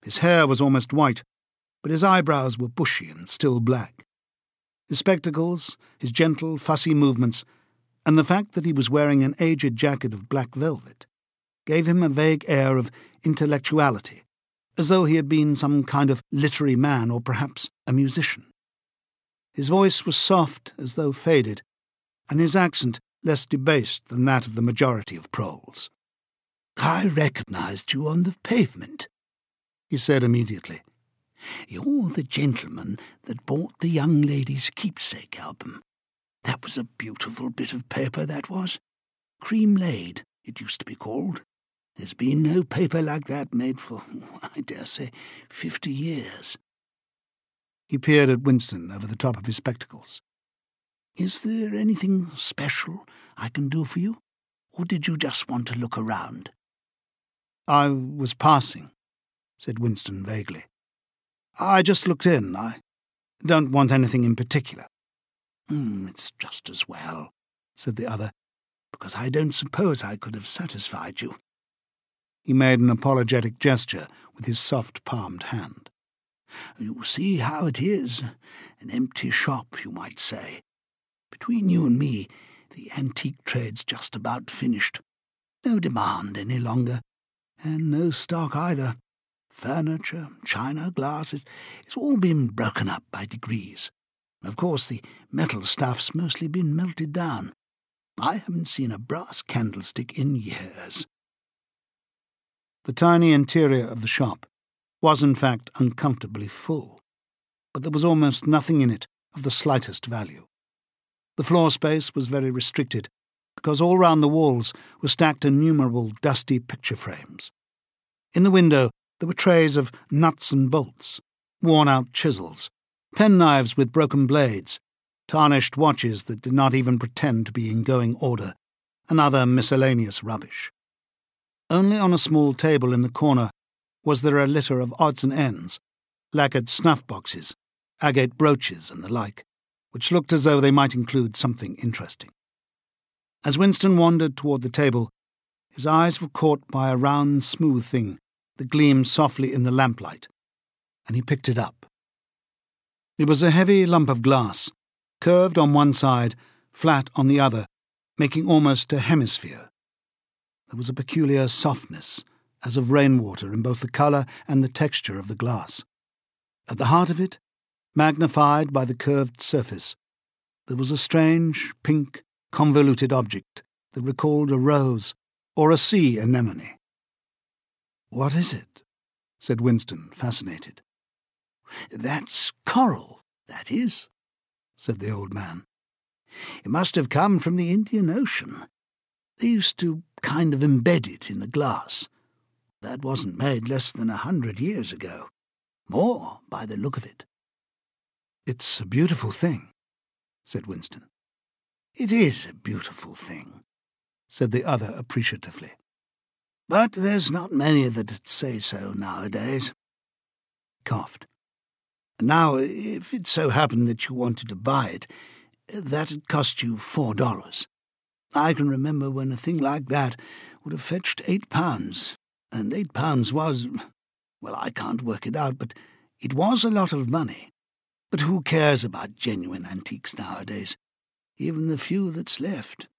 His hair was almost white, but his eyebrows were bushy and still black. His spectacles, his gentle, fussy movements, and the fact that he was wearing an aged jacket of black velvet gave him a vague air of intellectuality, as though he had been some kind of literary man or perhaps a musician. His voice was soft as though faded, and his accent less debased than that of the majority of proles. "I recognised you on the pavement," he said immediately. "You're the gentleman that bought the young lady's keepsake album. That was a beautiful bit of paper, that was. Cream laid, it used to be called. There's been no paper like that made for, I dare say, 50 years. He peered at Winston over the top of his spectacles. "Is there anything special I can do for you, or did you just want to look around?" "I was passing," said Winston vaguely. "I just looked in. I don't want anything in particular." It's just as well," said the other, "because I don't suppose I could have satisfied you." He made an apologetic gesture with his soft-palmed hand. "You see how it is. An empty shop, you might say. Between you and me, the antique trade's just about finished. No demand any longer, and no stock either. Furniture, china, glass, it's all been broken up by degrees. Of course, the metal stuff's mostly been melted down. I haven't seen a brass candlestick in years." The tiny interior of the shop was in fact uncomfortably full, but there was almost nothing in it of the slightest value. The floor space was very restricted, because all round the walls were stacked innumerable dusty picture frames. In the window there were trays of nuts and bolts, worn-out chisels, penknives with broken blades, tarnished watches that did not even pretend to be in going order, and other miscellaneous rubbish. Only on a small table in the corner was there a litter of odds and ends, lacquered snuff-boxes, agate brooches and the like, which looked as though they might include something interesting. As Winston wandered toward the table, his eyes were caught by a round, smooth thing that gleamed softly in the lamplight, and he picked it up. It was a heavy lump of glass, curved on one side, flat on the other, making almost a hemisphere. There was a peculiar softness, as of rainwater, in both the colour and the texture of the glass. At the heart of it, magnified by the curved surface, there was a strange, pink, convoluted object that recalled a rose or a sea anemone. "What is it?" said Winston, fascinated. "That's coral, that is," said the old man. "It must have come from the Indian Ocean. They used to kind of embed it in the glass. That wasn't made less than 100 years ago. More, by the look of it." "It's a beautiful thing," said Winston. "It is a beautiful thing," said the other appreciatively. "But there's not many that'd say so nowadays." He coughed. "Now, if it so happened that you wanted to buy it, that'd cost you $4. I can remember when a thing like that would have fetched £8, and £8 was, well, I can't work it out, but it was a lot of money. But who cares about genuine antiques nowadays? Even the few that's left."